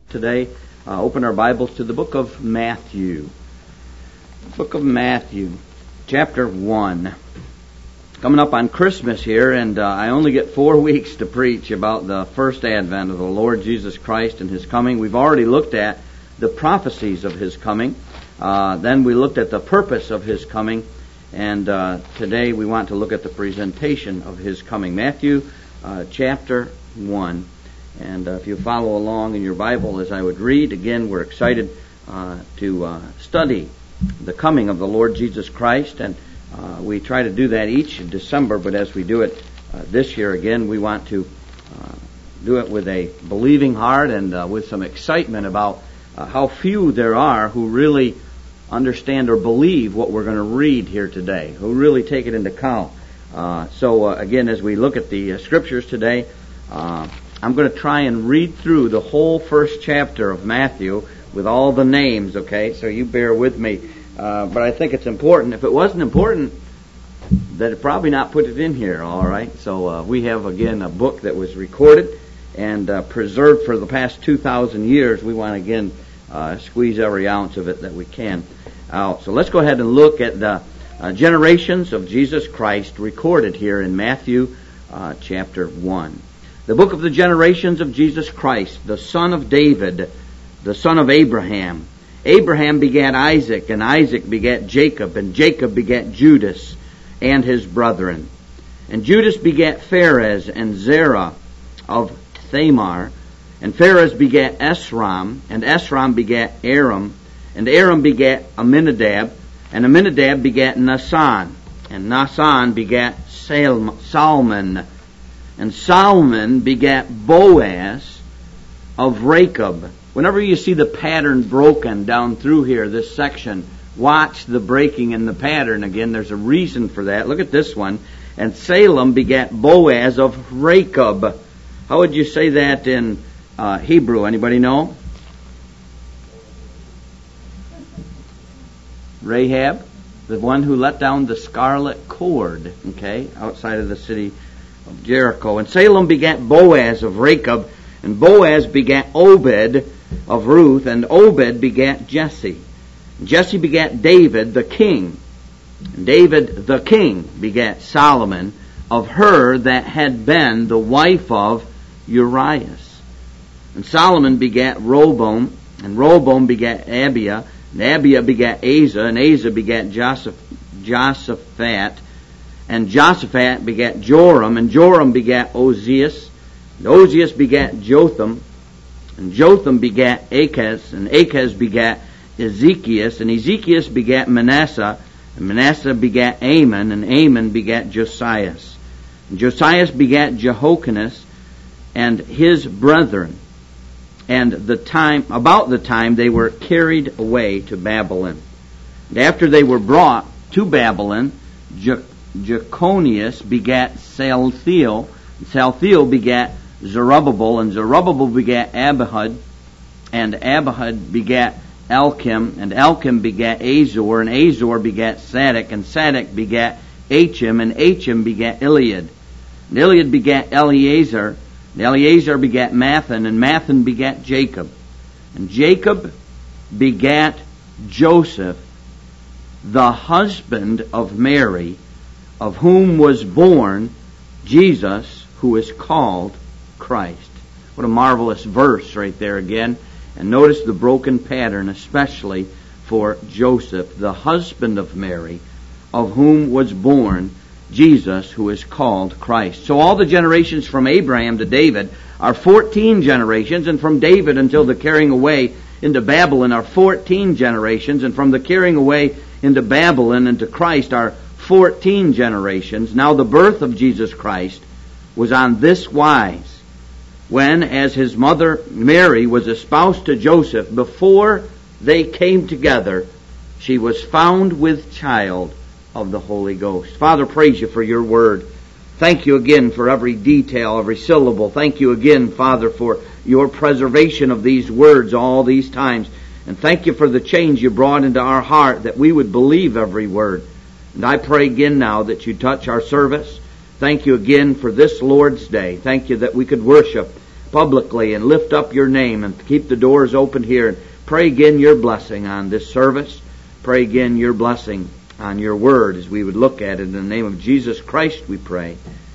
Today, open our Bibles to the book of Matthew. Book of Matthew, chapter 1. Coming up on Christmas here, and I only get 4 weeks to preach about the first advent of the Lord Jesus Christ and His coming. We've already looked at the prophecies of His coming. Then we looked at the purpose of His coming. And today we want to look at the presentation of His coming. Matthew chapter 1. And if you follow along in your Bible as I would read, again, we're excited to study the coming of the Lord Jesus Christ. And we try to do that each in December, but as we do it this year again, we want to do it with a believing heart and with some excitement about how few there are who really understand or believe what we're going to read here today, who really take it into account. So again, as we look at the scriptures today, I'm going to try and read through the whole first chapter of Matthew with all the names, okay? So you bear with me. But I think it's important. If it wasn't important, they'd probably not put it in here, all right? So we have, again, a book that was recorded and preserved for the past 2,000 years. We want to, again, squeeze every ounce of it that we can out. So let's go ahead and look at the generations of Jesus Christ recorded here in Matthew chapter 1. The book of the generations of Jesus Christ, the son of David, the son of Abraham. Abraham begat Isaac, and Isaac begat Jacob, and Jacob begat Judas and his brethren. And Judas begat Phares and Zerah of Thamar, and Phares begat Esrom, and Esrom begat Aram, and Aram begat Aminadab, and Aminadab begat Naasson, and Naasson begat Salmon, and Salmon begat Boaz of Rachab. Whenever you see the pattern broken down through here, this section, watch the breaking in the pattern again. There's a reason for that. Look at this one. And Salem begat Boaz of Rachab. How would you say that in Hebrew? Anybody know? Rahab, the one who let down the scarlet cord, okay, outside of the city of Jericho. And Salem begat Boaz of Rachab, and Boaz begat Obed of Ruth, and Obed begat Jesse. And Jesse begat David the king, and David the king begat Solomon of her that had been the wife of Urias. And Solomon begat Rehoboam, and Rehoboam begat Abiah, and Abiah begat Asa, and Asa begat Joshaphat, and Joshaphat begat Joram, and Joram begat Ozias, and Ozias begat Jotham, and Jotham begat Achaz, and Achaz begat Ezekias, and Ezekias begat Manasseh, and Manasseh begat Amon, and Amon begat Josias. And Josias begat Jehoiakim and his brethren. And about the time they were carried away to Babylon. And after they were brought to Babylon, Jeconias begat Salthiel, and Salthiel begat Zerubbabel, and Zerubbabel begat Abihud, and Abihud begat Elkim, and Elkim begat Azor, and Azor begat Sadok, and Sadok begat Achim, and Achim begat Eliad. And Eliad begat Eleazar, and Eleazar begat Mathan, and Mathan begat Jacob. And Jacob begat Joseph, the husband of Mary, of whom was born Jesus, who is called Christ. What a marvelous verse right there again. And notice the broken pattern, especially for Joseph, the husband of Mary, of whom was born Jesus, who is called Christ. So all the generations from Abraham to David are 14 generations, and from David until the carrying away into Babylon are 14 generations, and from the carrying away into Babylon and to Christ are 14 generations. Now the birth of Jesus Christ was on this wise, when, as his mother Mary was espoused to Joseph, before they came together, she was found with child of the Holy Ghost. Father, praise you for your word. Thank you again for every detail, every syllable. Thank you again, Father, for your preservation of these words all these times. And thank you for the change you brought into our heart, that we would believe every word. And I pray again now that you touch our service. Thank you again for this Lord's Day. Thank you that we could worship publicly and lift up your name and keep the doors open here. And pray again your blessing on this service. Pray again your blessing on your word as we would look at it. In the name of Jesus Christ we pray.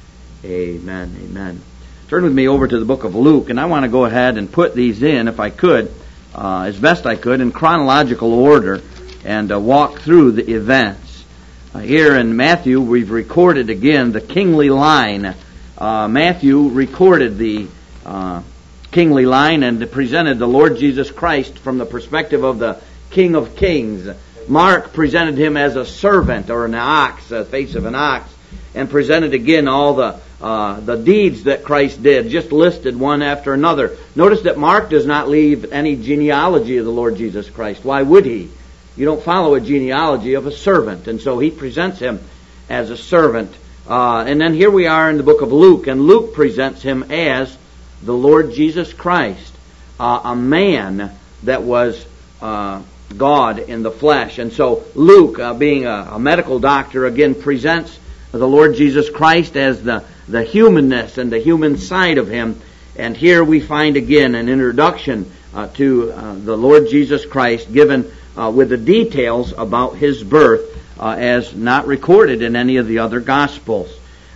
Amen. Amen. Turn with me over to the book of Luke, and I want to go ahead and put these in, if I could, as best I could, in chronological order, and walk through the events. Here in Matthew, we've recorded again the kingly line. Matthew recorded the kingly line and presented the Lord Jesus Christ from the perspective of the King of Kings. Mark presented him as a servant, or an ox, the face of an ox, and presented again all the deeds that Christ did, just listed one after another. Notice that Mark does not leave any genealogy of the Lord Jesus Christ. Why would he? You don't follow a genealogy of a servant, and so he presents him as a servant. And then here we are in the book of Luke, and Luke presents him as the Lord Jesus Christ, a man that was God in the flesh. And so Luke, being a medical doctor, again presents the Lord Jesus Christ as the humanness and the human side of him. And here we find again an introduction to the Lord Jesus Christ given with the details about his birth as not recorded in any of the other Gospels.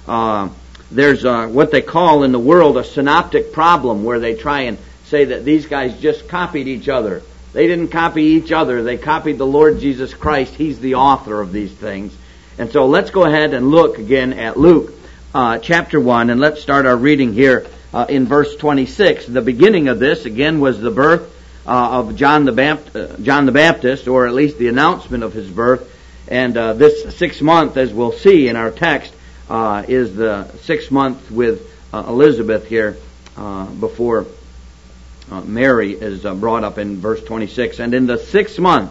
There's what they call in the world a synoptic problem, where they try and say that these guys just copied each other. They didn't copy each other. They copied the Lord Jesus Christ. He's the author of these things. And so let's go ahead and look again at Luke chapter 1, and let's start our reading here in verse 26. The beginning of this, again, was the birth of John the Baptist, or at least the announcement of his birth. And this 6th month, as we'll see in our text, is the 6th month with Elizabeth here before Mary is brought up in verse 26. And in the 6th month,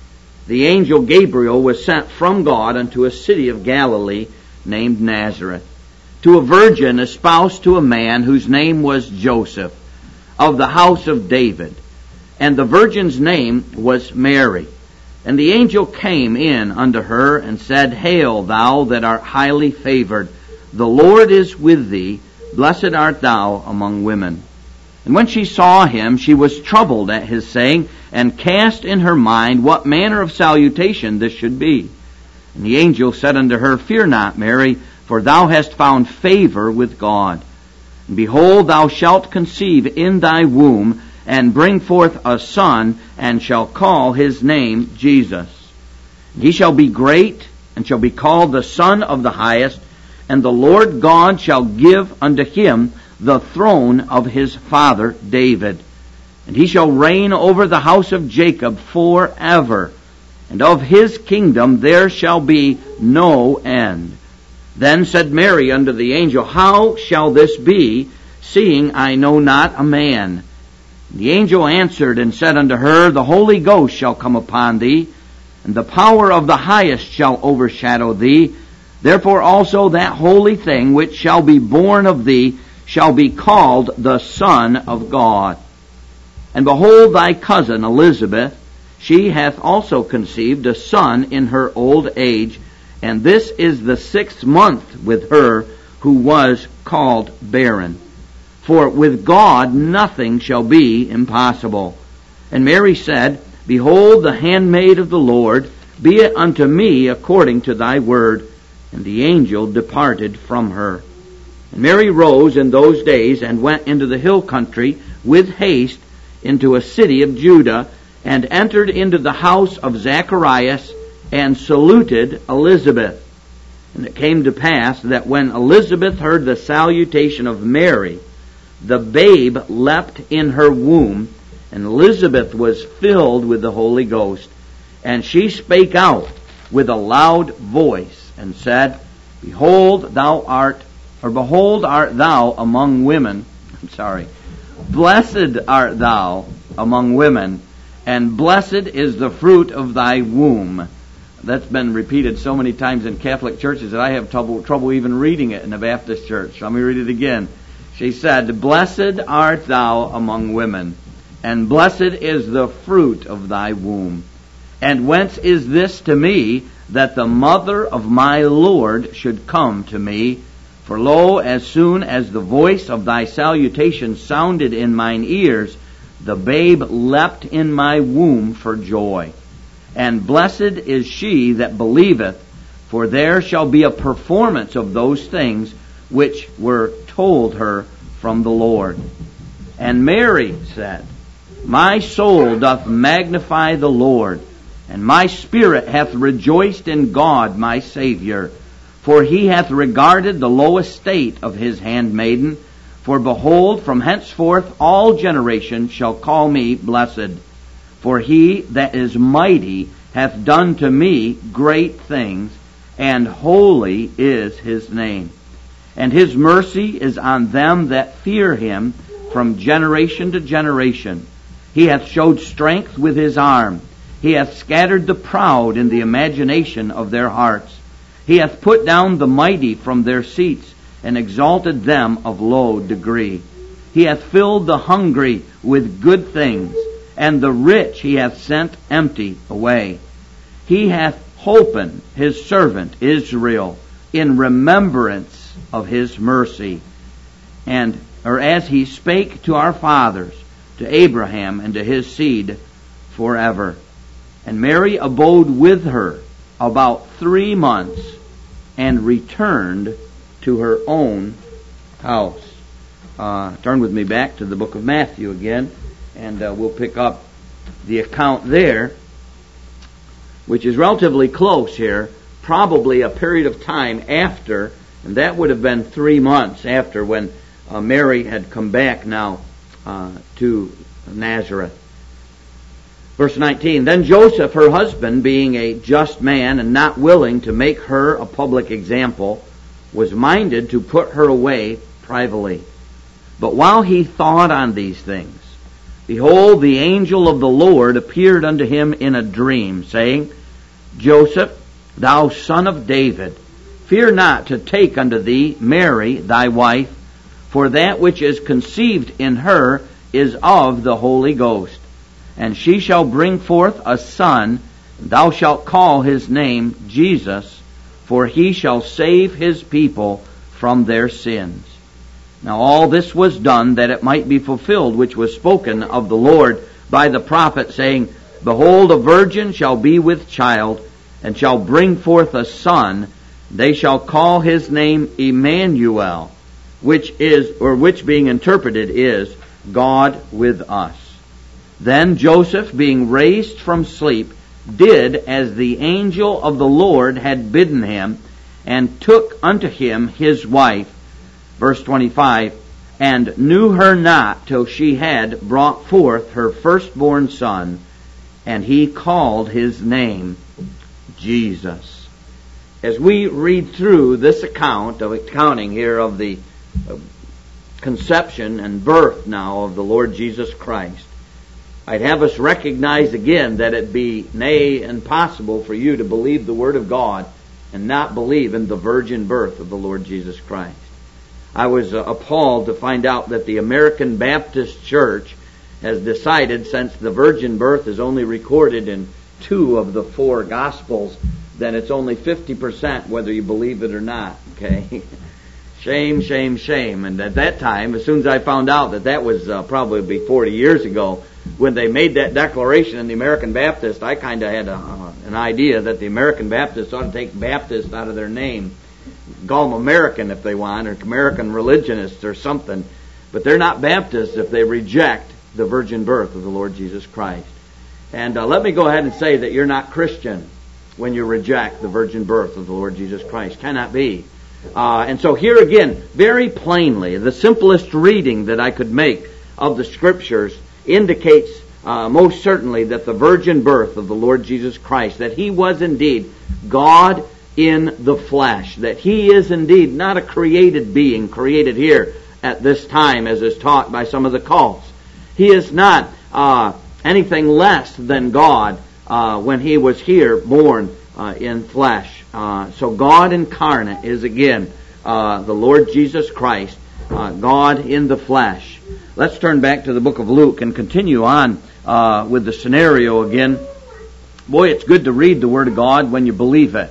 the angel Gabriel was sent from God unto a city of Galilee named Nazareth, to a virgin espoused to a man whose name was Joseph, of the house of David. And the virgin's name was Mary. And the angel came in unto her and said, Hail, thou that art highly favored, the Lord is with thee, blessed art thou among women. And when she saw him, she was troubled at his saying, and cast in her mind what manner of salutation this should be. And the angel said unto her, Fear not, Mary, for thou hast found favor with God. And behold, thou shalt conceive in thy womb, and bring forth a son, and shall call his name Jesus. And he shall be great, and shall be called the Son of the Highest, and the Lord God shall give unto him the throne of his father David. And he shall reign over the house of Jacob forever, and of his kingdom there shall be no end. Then said Mary unto the angel, How shall this be, seeing I know not a man? And the angel answered and said unto her, The Holy Ghost shall come upon thee, and the power of the Highest shall overshadow thee. Therefore also that holy thing which shall be born of thee shall be called the Son of God. And behold, thy cousin Elizabeth, she hath also conceived a son in her old age, and this is the 6th month with her who was called barren. For with God nothing shall be impossible. And Mary said, Behold, the handmaid of the Lord, be it unto me according to thy word. And the angel departed from her. And Mary rose in those days and went into the hill country with haste into a city of Judah, and entered into the house of Zacharias, and saluted Elizabeth. And it came to pass that when Elizabeth heard the salutation of Mary, the babe leapt in her womb, and Elizabeth was filled with the Holy Ghost. And she spake out with a loud voice, and said, Behold, art thou among women. Blessed art thou among women, and blessed is the fruit of thy womb. That's been repeated so many times in Catholic churches that I have trouble even reading it in the Baptist church. Let me read it again. She said, Blessed art thou among women, and blessed is the fruit of thy womb. And whence is this to me, that the mother of my Lord should come to me? For lo, as soon as the voice of thy salutation sounded in mine ears, the babe leapt in my womb for joy. And blessed is she that believeth, for there shall be a performance of those things which were told her from the Lord. And Mary said, My soul doth magnify the Lord, and my spirit hath rejoiced in God my Savior. For he hath regarded the low estate of his handmaiden. For behold, from henceforth all generations shall call me blessed. For he that is mighty hath done to me great things, and holy is his name. And his mercy is on them that fear him from generation to generation. He hath showed strength with his arm. He hath scattered the proud in the imagination of their hearts. He hath put down the mighty from their seats, and exalted them of low degree. He hath filled the hungry with good things, and the rich he hath sent empty away. He hath holpen his servant Israel in remembrance of his mercy, or as he spake to our fathers, to Abraham and to his seed forever. And Mary abode with her about 3 months, and returned to her own house. Turn with me back to the book of Matthew again, and we'll pick up the account there, which is relatively close here, probably a period of time after, and that would have been 3 months after when Mary had come back now to Nazareth. Verse 19, Then Joseph, her husband, being a just man and not willing to make her a public example, was minded to put her away privately. But while he thought on these things, behold, the angel of the Lord appeared unto him in a dream, saying, Joseph, thou son of David, fear not to take unto thee Mary thy wife, for that which is conceived in her is of the Holy Ghost. And she shall bring forth a son, and thou shalt call his name Jesus, for he shall save his people from their sins. Now all this was done that it might be fulfilled which was spoken of the Lord by the prophet, saying, Behold, a virgin shall be with child, and shall bring forth a son. They shall call his name Emmanuel, which being interpreted is God with us. Then Joseph, being raised from sleep, did as the angel of the Lord had bidden him, and took unto him his wife, verse 25, and knew her not till she had brought forth her firstborn son, and he called his name Jesus. As we read through this accounting here of the conception and birth now of the Lord Jesus Christ, I'd have us recognize again that it be nay impossible for you to believe the Word of God and not believe in the virgin birth of the Lord Jesus Christ. I was appalled to find out that the American Baptist Church has decided, since the virgin birth is only recorded in 2 of the 4 Gospels, then it's only 50% whether you believe it or not. Okay? Shame, shame, shame. And at that time, as soon as I found out that was probably 40 years ago, when they made that declaration in the American Baptist, I kind of had an idea that the American Baptists ought to take Baptist out of their name. Call them American if they want, or American religionists or something. But they're not Baptists if they reject the virgin birth of the Lord Jesus Christ. And let me go ahead and say that you're not Christian when you reject the virgin birth of the Lord Jesus Christ. Cannot be. And so here again, very plainly, the simplest reading that I could make of the Scriptures indicates most certainly that the virgin birth of the Lord Jesus Christ, that He was indeed God in the flesh, that He is indeed not a created being, created here at this time as is taught by some of the cults. He is not anything less than God when He was here born in flesh. So God incarnate is again the Lord Jesus Christ, God in the flesh. Let's turn back to the book of Luke and continue on with the scenario again. Boy, it's good to read the Word of God when you believe it.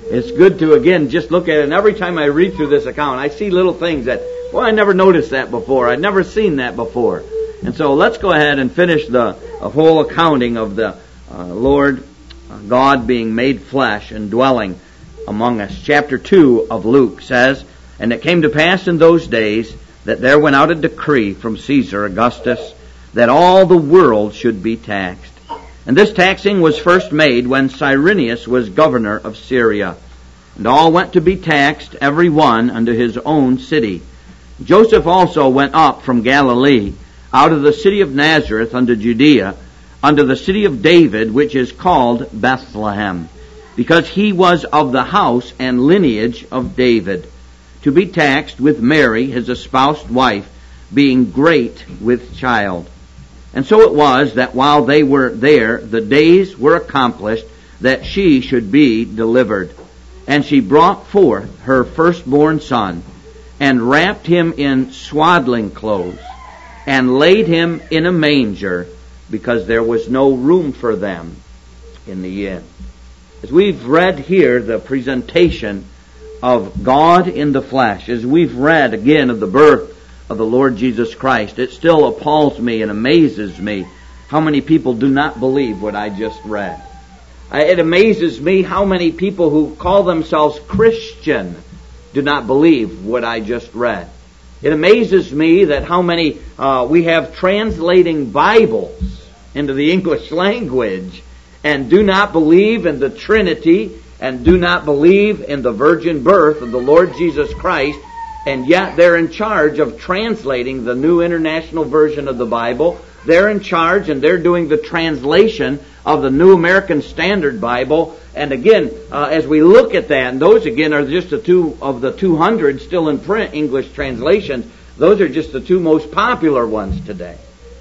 It's good to, again, just look at it. And every time I read through this account, I see little things that, boy, I never noticed that before. I'd never seen that before. And so let's go ahead and finish the whole accounting of the Lord God being made flesh and dwelling among us. Chapter 2 of Luke says, "And it came to pass in those days that there went out a decree from Caesar Augustus that all the world should be taxed. And this taxing was first made when Cyrenius was governor of Syria. And all went to be taxed, every one unto his own city. Joseph also went up from Galilee, out of the city of Nazareth unto Judea, unto the city of David, which is called Bethlehem, because he was of the house and lineage of David, to be taxed with Mary, his espoused wife, being great with child. And so it was that while they were there, the days were accomplished that she should be delivered. And she brought forth her firstborn son, and wrapped him in swaddling clothes, and laid him in a manger, because there was no room for them in the inn." As we've read here the presentation of God in the flesh, as we've read again of the birth of the Lord Jesus Christ, it still appalls me and amazes me how many people do not believe what I just read. It amazes me how many people who call themselves Christian do not believe what I just read. It amazes me that how many we have translating Bibles into the English language and do not believe in the Trinity and do not believe in the virgin birth of the Lord Jesus Christ, and yet they're in charge of translating the New International Version of the Bible. They're in charge and they're doing the translation of the New American Standard Bible. And again, as we look at that, and those again are just the two of the 200 still in print English translations, those are just the two most popular ones today.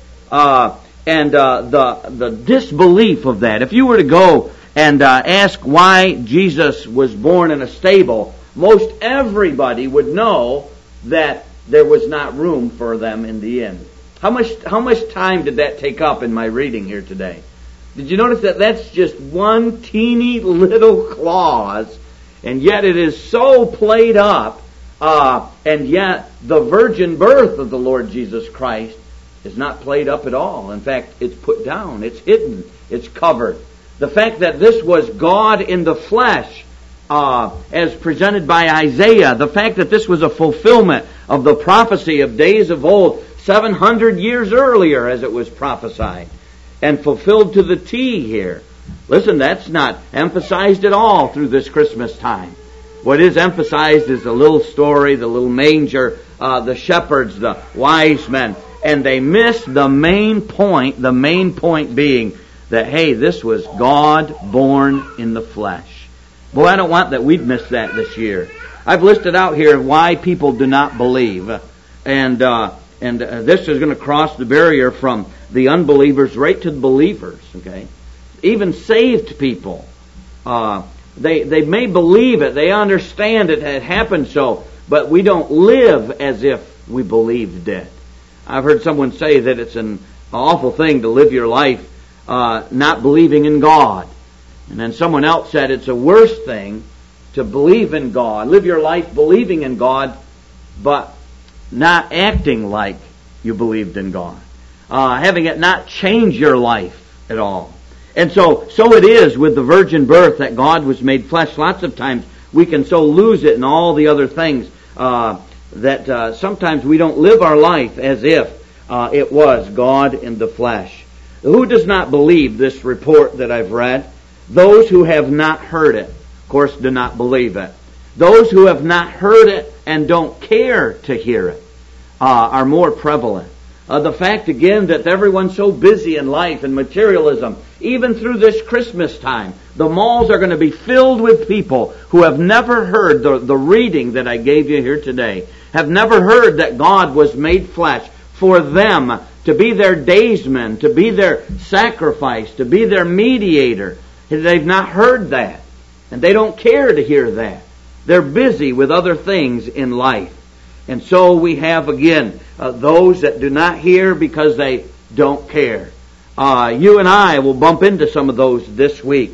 The disbelief of that, if you were to go and ask why Jesus was born in a stable, most everybody would know that there was not room for them in the inn. How much time did that take up in my reading here today? Did you notice that that's just one teeny little clause, and yet it is so played up, and yet the virgin birth of the Lord Jesus Christ is not played up at all. In fact, it's put down, it's hidden, it's covered. The fact that this was God in the flesh, as presented by Isaiah, the fact that this was a fulfillment of the prophecy of days of old, 700 years earlier as it was prophesied, and fulfilled to the T here. Listen, that's not emphasized at all through this Christmas time. What is emphasized is the little story, the little manger, the shepherds, the wise men, and they miss the main point being that, hey, this was God born in the flesh. Boy, I don't want that we'd miss that this year. I've listed out here why people do not believe. And this is going to cross the barrier from the unbelievers right to the believers, okay? Even saved people. They may believe it. They understand it had happened so, but we don't live as if we believed it. I've heard someone say that it's an awful thing to live your life not believing in God. And then someone else said it's a worse thing to believe in God, live your life believing in God, but not acting like you believed in God. Having it not change your life at all. And so it is with the virgin birth that God was made flesh. Lots of times we can so lose it in all the other things that sometimes we don't live our life as if it was God in the flesh. Who does not believe this report that I've read? Those who have not heard it, of course, do not believe it. Those who have not heard it and don't care to hear it are more prevalent. The fact, again, that everyone's so busy in life and materialism, even through this Christmas time, the malls are going to be filled with people who have never heard the reading that I gave you here today, have never heard that God was made flesh for them to be their daysman, to be their sacrifice, to be their mediator. They've not heard that, and they don't care to hear that. They're busy with other things in life. And so we have, again, those that do not hear because they don't care. You and I will bump into some of those this week.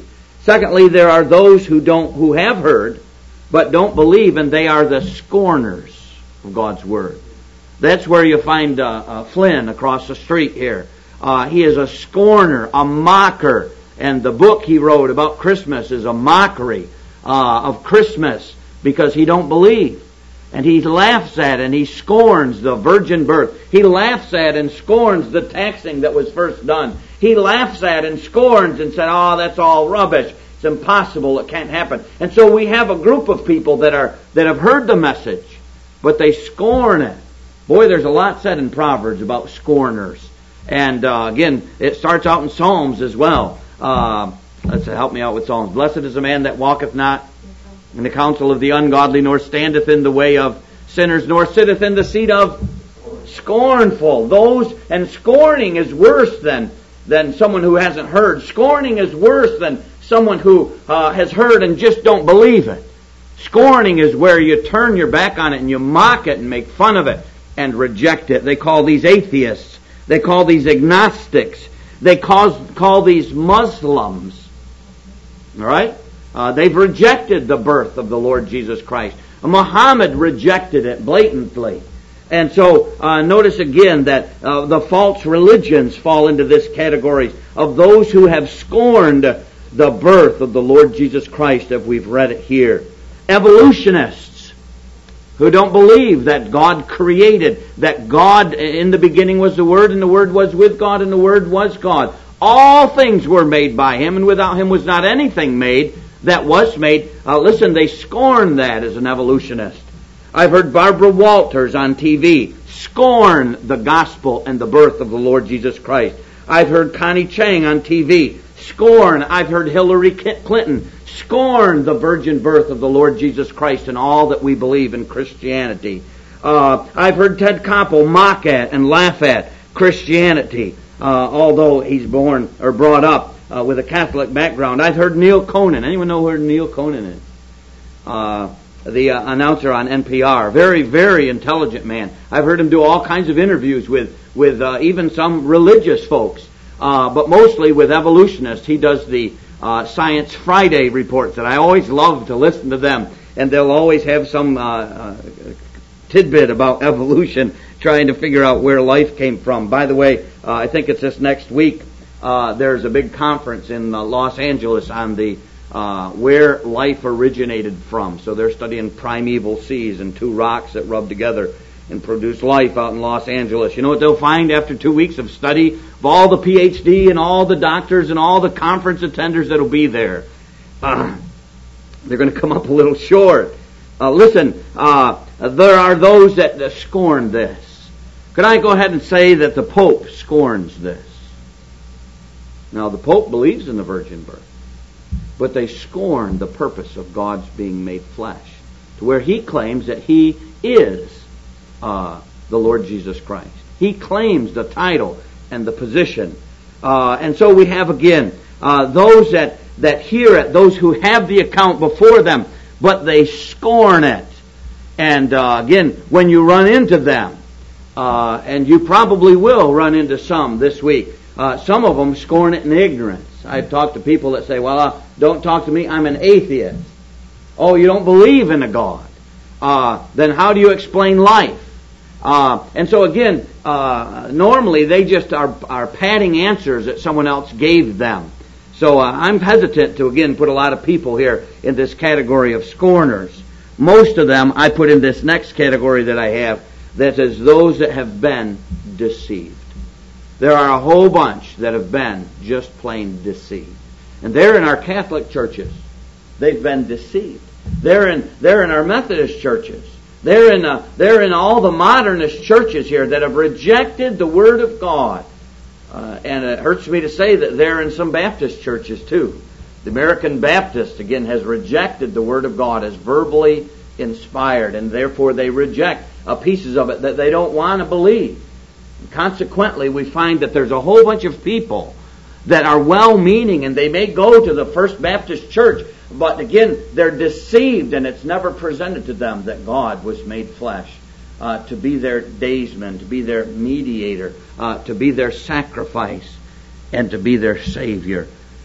Secondly, there are those who have heard, but don't believe, and they are the scorners of God's Word. That's where you find Flynn across the street here. He is a scorner, a mocker, and the book he wrote about Christmas is a mockery of Christmas because he don't believe. And he laughs at and he scorns the virgin birth. He laughs at and scorns the taxing that was first done. He laughs at and scorns and said, "Oh, that's all rubbish. It's impossible. It can't happen." And so we have a group of people that have heard the message, but they scorn it. Boy, there's a lot said in Proverbs about scorners. And again, it starts out in Psalms as well. Let's help me out with Psalms. Blessed is the man that walketh not in the counsel of the ungodly, nor standeth in the way of sinners, nor sitteth in the seat of scornful. And scorning is worse than someone who hasn't heard. Scorning is worse than someone who has heard and just don't believe it. Scorning is where you turn your back on it and you mock it and make fun of it and reject it. They call these atheists. They call these agnostics. They call these Muslims. All right? They've rejected the birth of the Lord Jesus Christ. Muhammad rejected it blatantly. And so notice again that the false religions fall into this category of those who have scorned the birth of the Lord Jesus Christ, as we've read it here. Evolutionists who don't believe that God created, that God in the beginning was the Word, and the Word was with God, and the Word was God. All things were made by Him, and without Him was not anything made that was made. Listen, they scorn that as an evolutionist. I've heard Barbara Walters on TV scorn the gospel and the birth of the Lord Jesus Christ. I've heard Connie Chang on TV scorn. I've heard Hillary Clinton scorn the virgin birth of the Lord Jesus Christ and all that we believe in Christianity. I've heard Ted Koppel mock at and laugh at Christianity, although he's born or brought up with a Catholic background. I've heard Neil Conan. Anyone know who Neil Conan is? The announcer on NPR. Very, very intelligent man. I've heard him do all kinds of interviews with even some religious folks, but mostly with evolutionists. He does the Science Friday reports, and I always love to listen to them. And they'll always have some tidbit about evolution, trying to figure out where life came from. By the way, I think it's this next week. There's a big conference in Los Angeles on the where life originated from. So they're studying primeval seas and two rocks that rub together and produce life out in Los Angeles. You know what they'll find after 2 weeks of study of all the PhD and all the doctors and all the conference attenders that'll be there? They're going to come up a little short. Listen, there are those that scorn this. Could I go ahead and say that the Pope scorns this? Now, the Pope believes in the virgin birth, but they scorn the purpose of God's being made flesh, to where he claims that he is the Lord Jesus Christ. He claims the title and the position. And so we have again those that hear it, those who have the account before them, but they scorn it. And again, when you run into them, and you probably will run into some this week, some of them scorn it in ignorance. I've talked to people that say, well, don't talk to me, I'm an atheist. Oh, you don't believe in a God. Then how do you explain life? And so again, normally they just are padding answers that someone else gave them. So I'm hesitant to again put a lot of people here in this category of scorners. Most of them I put in this next category that I have, that is those that have been deceived. There are a whole bunch that have been just plain deceived. And they're in our Catholic churches. They've been deceived. They're in our Methodist churches. They're in all the modernist churches here that have rejected the Word of God. And it hurts me to say that they're in some Baptist churches too. The American Baptist, again, has rejected the Word of God as verbally inspired, and therefore they reject pieces of it that they don't want to believe. Consequently, we find that there's a whole bunch of people that are well-meaning, and they may go to the First Baptist Church, but again, they're deceived, and it's never presented to them that God was made flesh to be their daysman, to be their mediator, to be their sacrifice, and to be their Savior.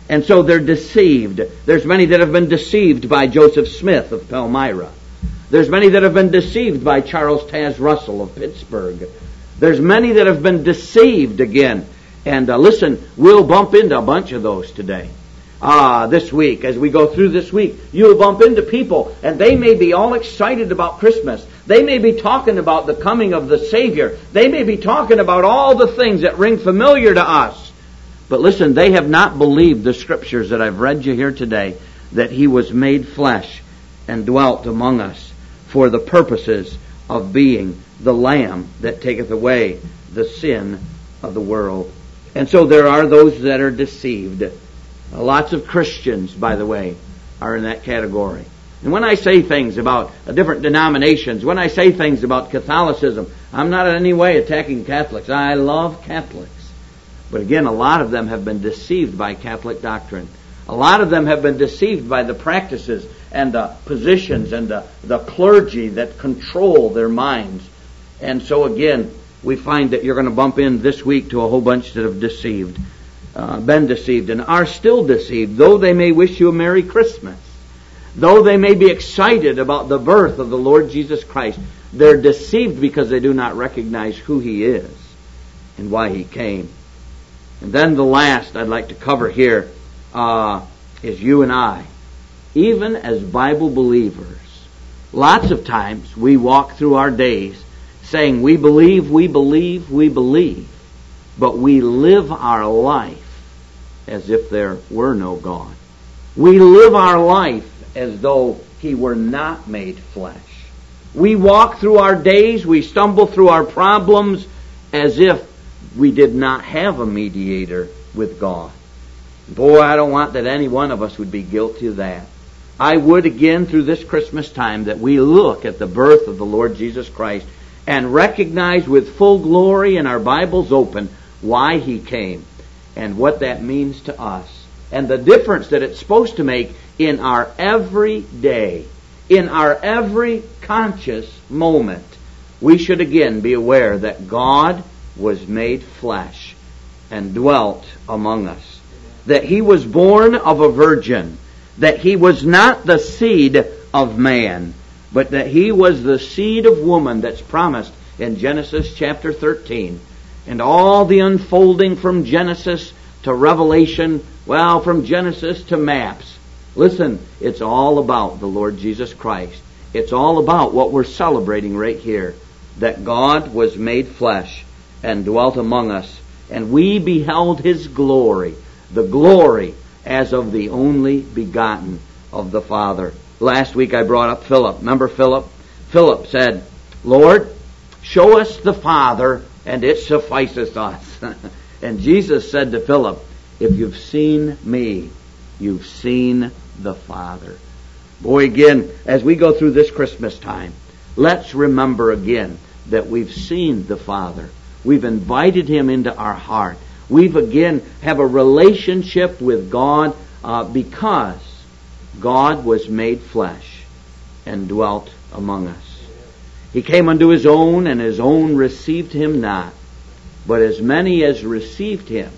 And so they're deceived. There's many that have been deceived by Joseph Smith of Palmyra. There's many that have been deceived by Charles Taz Russell of Pittsburgh. There's many that have been deceived again. And listen, we'll bump into a bunch of those today. This week, as we go through this week, you'll bump into people, and they may be all excited about Christmas. They may be talking about the coming of the Savior. They may be talking about all the things that ring familiar to us. But listen, they have not believed the Scriptures that I've read you here today, that He was made flesh and dwelt among us for the purposes of being the Lamb that taketh away the sin of the world. And so there are those that are deceived. Lots of Christians, by the way, are in that category. And when I say things about different denominations, when I say things about Catholicism, I'm not in any way attacking Catholics. I love Catholics. But again, a lot of them have been deceived by Catholic doctrine. A lot of them have been deceived by the practices and the positions and the clergy that control their minds. And so again, we find that you're going to bump in this week to a whole bunch that have been deceived and are still deceived, though they may wish you a Merry Christmas. Though they may be excited about the birth of the Lord Jesus Christ, they're deceived because they do not recognize who He is and why He came. And then the last I'd like to cover here is you and I. Even as Bible believers, lots of times we walk through our days saying we believe, we believe, we believe, but we live our life as if there were no God. We live our life as though He were not made flesh. We walk through our days, we stumble through our problems as if we did not have a mediator with God. Boy, I don't want that any one of us would be guilty of that. I would again through this Christmas time that we look at the birth of the Lord Jesus Christ and recognize with full glory and our Bibles open why He came and what that means to us and the difference that it's supposed to make in our every day, in our every conscious moment. We should again be aware that God was made flesh and dwelt among us. That He was born of a virgin. That He was not the seed of man, but that He was the seed of woman that's promised in Genesis chapter 13. And all the unfolding from Genesis to Revelation, well, from Genesis to maps. Listen, it's all about the Lord Jesus Christ. It's all about what we're celebrating right here. That God was made flesh and dwelt among us. And we beheld His glory, the glory as of the only begotten of the Father. Last week I brought up Philip. Remember Philip? Philip said, Lord, show us the Father and it sufficeth us. And Jesus said to Philip, if you've seen me, you've seen the Father. Boy, again, as we go through this Christmas time, let's remember again that we've seen the Father. We've invited Him into our heart. We've again have a relationship with God because God was made flesh and dwelt among us. He came unto His own, and His own received Him not. But as many as received Him,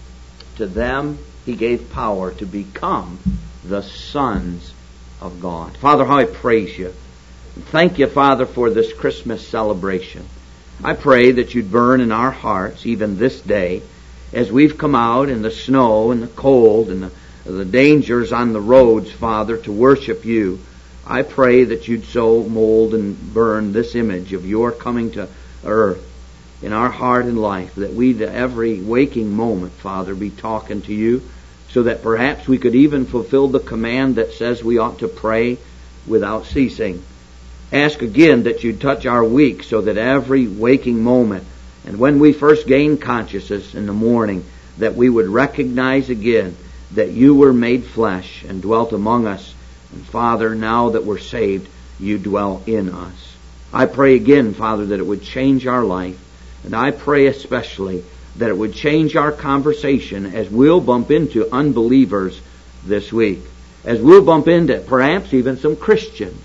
to them He gave power to become the sons of God. Father, how I praise You. Thank You, Father, for this Christmas celebration. I pray that You'd burn in our hearts, even this day, as we've come out in the snow and the cold and the dangers on the roads, Father, to worship You. I pray that You'd so mold and burn this image of Your coming to earth in our heart and life, that we'd every waking moment, Father, be talking to You, so that perhaps we could even fulfill the command that says we ought to pray without ceasing. Ask again that You'd touch our week so that every waking moment, and when we first gain consciousness in the morning, that we would recognize again that You were made flesh and dwelt among us. And Father, now that we're saved, You dwell in us. I pray again, Father, that it would change our life. And I pray especially that it would change our conversation as we'll bump into unbelievers this week. As we'll bump into perhaps even some Christians.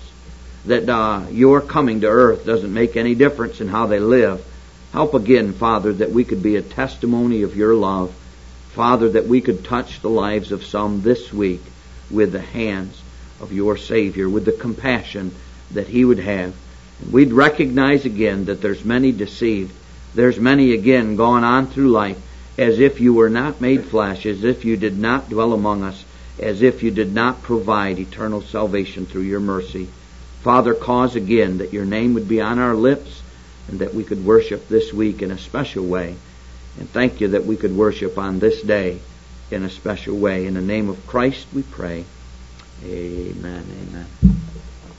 That Your coming to earth doesn't make any difference in how they live. Help again, Father, that we could be a testimony of Your love Father, that we could touch the lives of some this week with the hands of your Savior, with the compassion that He would have. And we'd recognize again that there's many deceived. There's many again going on through life as if you were not made flesh, as if you did not dwell among us, as if you did not provide eternal salvation through your mercy. Father, cause again that your name would be on our lips and that we could worship this week in a special way. And thank you that we could worship on this day in a special way. In the name of Christ we pray. Amen. Amen.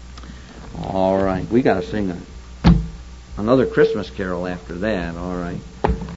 All right. We got to sing another Christmas carol after that. All right.